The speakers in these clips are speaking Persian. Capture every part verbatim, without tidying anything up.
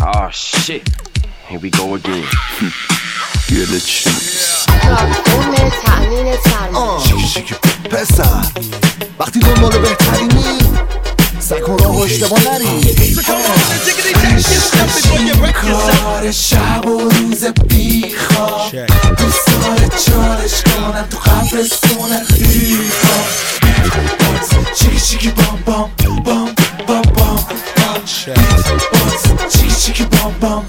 Oh shit, here we go again. Get the chips. راکون تأمین سرما شیکی شیکی پسر وقتی دنبال بهترینی سکن راه و اشتباه نری کار شب و روز بیخواب دوست داره چالش کنم تو قبرستون خیخواب چیکی چیکی بام بام بام بام بام چیکی چیکی بام بام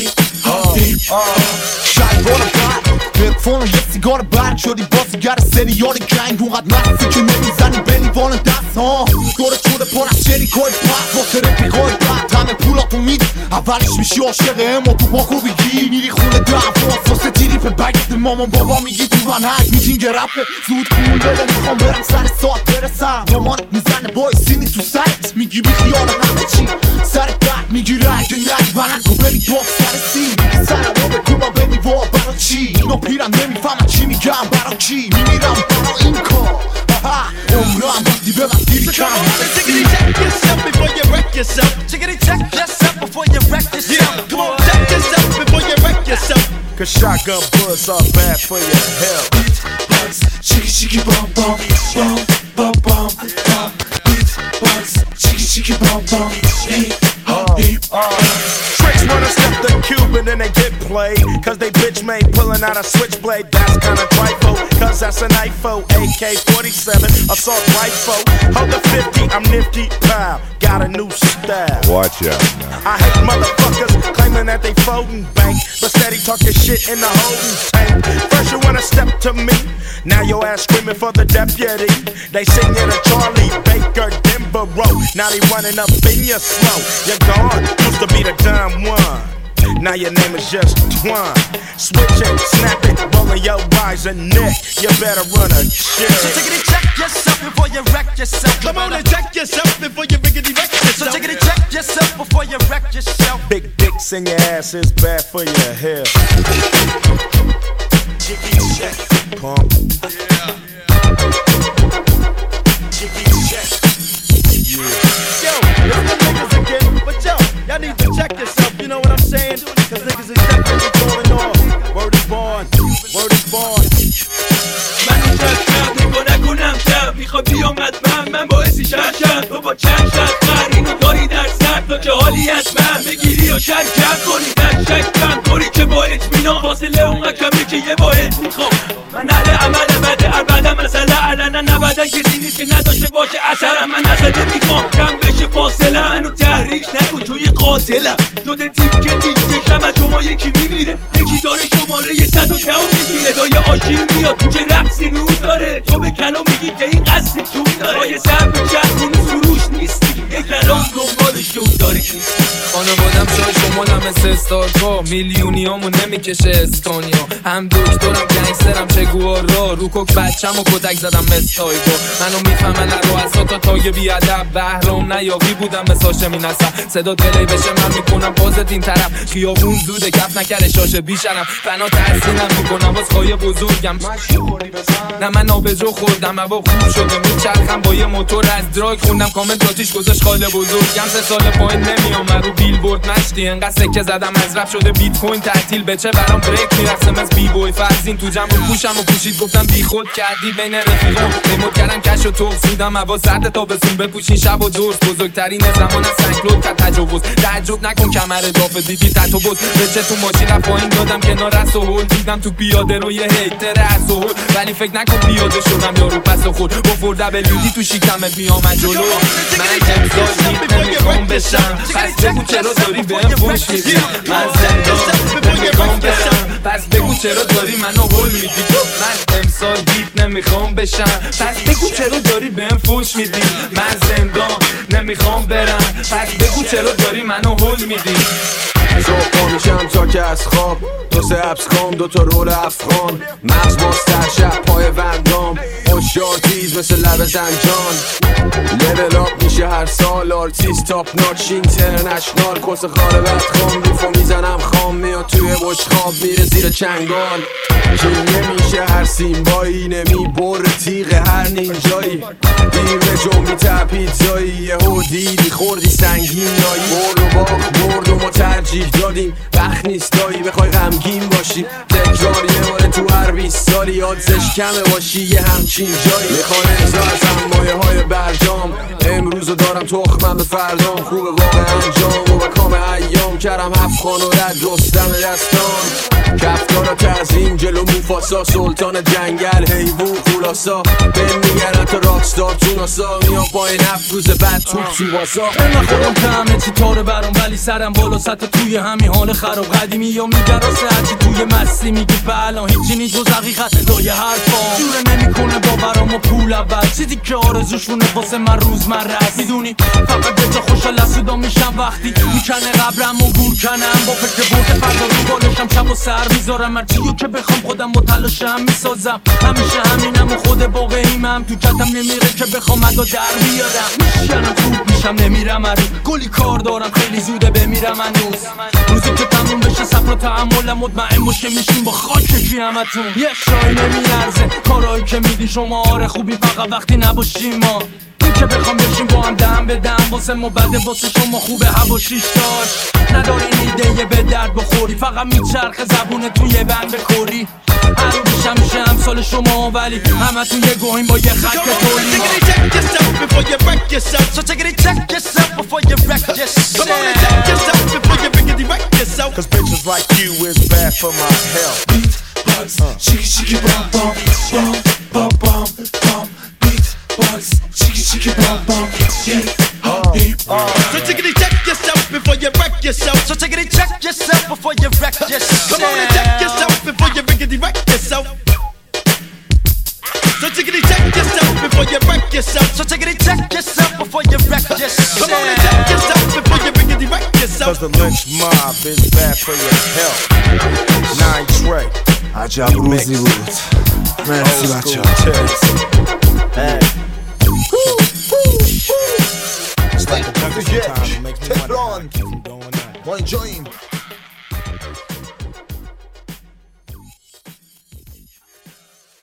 شاید بارم بر تلفون یه سیگار برد شدی بازیگر سریال گنگ اونقدر مستی که نمیزنی به لیوان دست ها دور چوره پر از شریکای پس واسه رفیقای بد همه پولاتو میدی اولش میشی عاشق اما تو باکو بگی میری خونه دعواست واسه تریپ بگت مامان بابا میگی تو من هک میجین گرفه زود پول بده میخوام برم سر ساعت برسم مامانت میزنه بای سینی تو سرت میگی بی خیال همه چی سرت درد میگیره اگه نگی برن کو بری باک سر سین سرم رو بکوبا بنی وا برا چی اینو پیرم نمیفهمم چی میگم برا کی میمیرم برا این کار عمرم وقتی به وقتی کم Chickity check yourself before you wreck yourself. Chickity check yourself before you wreck yourself. Come on, check yourself before you wreck yourself. Cause shotgun bullets are bad for your health. Chicky chicky bum bum bum bum bum bum. Beat box. Chicky chicky bum bum. Beat beat. Tricks wanna step the cube and then they get played. Cause they bitch made pulling out a switchblade. That's kinda trifle. Cause that's an I F O. A K forty-seven assault rifle. Hold the fifty, I'm nifty. Pow, got a new style. Watch out now. I hate motherfuckers claiming that they folding bank, but steady talking shit in the holding tank. First you wanna step to me, now your ass screaming for the deputy. They sing you to Charlie Baker Denver Road. Now they running up in your slow. You're gone, used to be the dumb one. Now your name is just Twan. Switch it, snap it, rolling your eyes and neck. You better run a shit. So chickity check yourself before you wreck yourself. Come on and check yourself before you riggedy wreck yourself. So chickity check yourself before you wreck yourself. Big dicks in your ass is bad for your health. Chickity check. Pump. Yeah. Chickity check. Yeah. Yo, it's the niggas again, but yo, y'all need to check yourself, you know what I'm saying? Cause niggas is definitely going off. Word is born, word is born. منو چشم نگو نکنم شب میخواد بیامد من من باعثی شرشم تو با چند شد قرینو داری در سر تا که حالی از من بگیری و شرکم کنی در شکم طوری که با اطمینان فاصله اون کمی که یه باید میخوام من اهل عمل بده اربده مسئله علنا نبدن کسی نیست که نداشته باشه اثرم من نزده میخوام کم بشه فاصله منو تحریک نکن توی قاتلم جد تیپ که دیگه شم از شما یکی میمیره یکی داره شماره یه صد و کم میگیره دای آشیل میاد تو چه رقصی نور داره تو به کنو میگی که این قصد چون داره با یه سر به چرخونی سروش نیستی یک کلام دنبال شون داری نیستی خانوادم شای شمالم مثل استارکا میلیونی همون نمیکشه اسکانیا هم دکترم گنگسترم چگوارا رو کوک بچم و کتک زدم مستایگا منو میفهمن رو اصلا تا تاگ بیادب بهرام نیاوی بودم مثل هاشمی نصر صدا دلی بشه من میکنم بازت این طرف خیابون زوده کف نکره شاشه بیشرم فنا تحسینم میکنم باز خواهی بزرگم نه من آبجو خوردم هوا خوب شده میچرخم با یه موتور از دراگ خوندم کامنت آتیش گذاشت خاله بزرگم سه سال پایین نمیام رو بیلبورد مشتی انقدر سکه زدم از رپ شده بیت کوین تعطیل بچه برام بریک میرسم از بی بوی فرزین تو جمع پوشم و پوشید گفتم بی خود کردی بین رفیقام ریموت کردم کش و توق سودم هوا سرد تا بسون بپوشین شب و دورس بزرگترین زمان از سنگلود تا تجاوز تعجب نکن کمر دافه دیدی تتو بز بچه تو ماشین رفت پایین دادم کنار از هول دیدم تو پیاده رو یه هیتر از هول ولی فکر نکن پیاده شدم یارو پس خود با فور دبلیو دی تو شیکمت میام جلو من امضا نمیخوام بشم پس بگو چرا داری بهم فوش میدی من زندان نمیخوام برم پس بگو چرا داری منو هول میدی من امسال دیت نمیخوام بشم پس بگو چرا داری بهم فوش میدی من زندان نمیخوام برم پس بگو چرا داری منو هول میدی صبح میشم تا که از خواب دو سه ابس خام دو تا رول افغان مغز باستر شب پای وندام هوشیار تیز مثل لب زنجان لول آپ میشه هر سال آرتیست تاپ ناچ اینترنشنال کس خاره بدخوام ریفو میزنم خام میاد توی بشخاب میره زیر چنگال که نمیشه هر سیمبایی نمی بر تیغ هر نینجایی دیر به جنبی تا پیتزایی یه هو دیدی خوردی سنگین نایی برد و باخت برد و ما ترجیح ترجیح دادیم وقت نیست دایی بخوای غمگین باشی تکرار یه باره تو هر بیست سالی آدزش کمه باشی یه همچین جایی میخوان امضا ازم مایه های برجام امروزو دارم تخمم به فردام خوبه واقع انجام و بکام ایام کرم هفخان و رد رستم دستان کفتارا تعظیم جلو موفاسا سلطان جنگل حیوون خلاسا به میگرن تا راکستار تو ناسا میام پایین هفت روز بعد توپ تو واسا من خودم که همه چی تاره برام ولی سرم بالا سطح توی همین حال خراب قدیمی یا میگه راسته هرچی توی مستی میگی به الان هیچی نی جز حقیقت لای حرفام جوره نمیکنه باورام و پول اول چیزی که آرزوشونه واسه من روزمره است میدونی فقط به جا خوشحال اسودا میشم وقتی میکنه قبرم و گور کنم با فکر برده فردا رو بالشم شب و سر میذارم هرچیو که بخوام خودم با تلاشم میسازم همیشه همینم و خود واقعیمم تو کتم نمیره که بخوام ادا در بیارم میشنم خوب میشم نمیرم هنوز گلی کار دارم خیلی زوده بمیرم هنوز روزی که تموم بشه صبر و تحملم مطمئن باشه میشیم با خاک کی همتون یه شای نمیارزه کارایی که میدی شما آره خوبی فقط وقتی نباشیم ما این که بخوام بشیم با هم دم به دم واسه ما بده واسه شما خوبه هوا شیش داشت نداری ایده یه به درد بخوری فقط میچرخه زبونه توی بند بکوری هر رو بیشم میشه همسال شما ولی همه تو یه گوهیم با یه خط تولی check yourself before you wreck yourself. So take it, check yourself before you wreck yourself. Come on and check yourself before you rickety wreck yourself. Cause bitches like you is bad for my health. Beat, bugs, shiki shiki bum bum, bum, bum bum, bum. Beat, bugs, shiki shiki bum bum, yeah, uh, beat. So take it, check yourself before you wreck yourself. So take it, check yourself before you wreck yourself. Come on and check yourself before you rickety wreck yourself. So take it, check yourself before you wreck yourself. So take it, check yourself before you wreck yourself. Come on and check yourself before you rickety wreck yourself. Cause the lynch mob is bad for your health. Nine Trey. عجب روزی بود. مرسی بچه ها. Hey.